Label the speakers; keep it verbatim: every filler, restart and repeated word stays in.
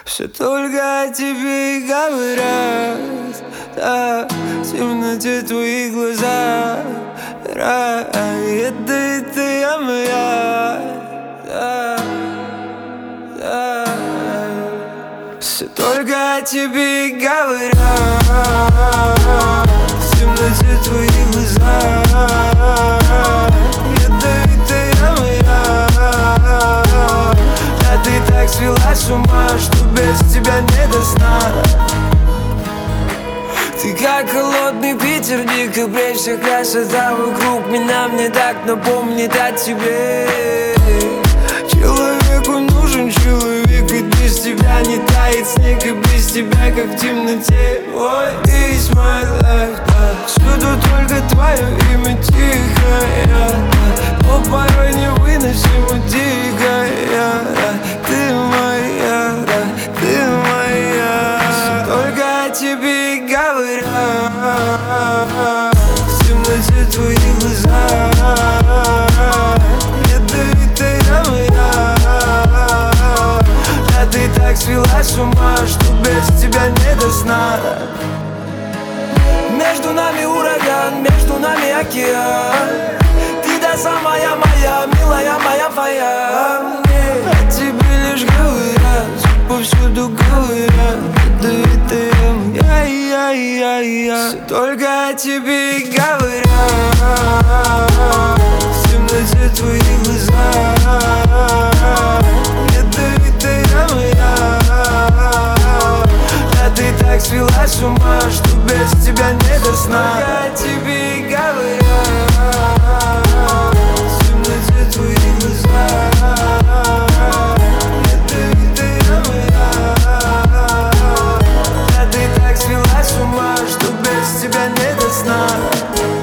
Speaker 1: Все только о тебе и говорят, да, в темноте твоих глаза. Это и ты, я моя, да, да. Все только о тебе и говорят, в темноте твоих глаза. Это и ты, я моя, да, ты так свела с ума, что без тебя не до сна. Ты как холодный ветер, в декабре вся красота вокруг меня мне так напомнит о тебе. Человеку нужен человек, ведь без тебя не тает снег, и без тебя как в темноте. Ой, it's my life, да. Всюду только твое имя тихое, да. Но порой невыносимо дикая, да. Ты моя, да, ты моя. Все только о тебе и говорят, в темноте твоих глаза. Это и ты, я моя, да, ты так свела с ума, что без тебя не до сна. Между нами ураган, между нами океан. Ты да самая моя, милая моя твоя. О тебе лишь говорят, повсюду говорят. Это и ты, я, я, я, я. Все только о тебе и говорят, в темноте твоих глаза. Это и ты, я моя, да, ты так свела с ума, что без тебя не до сна. О тебе и говорят, в темноте твоих глаза. Это и ты, я моя, да, ты так свела с ума, что без тебя не до сна.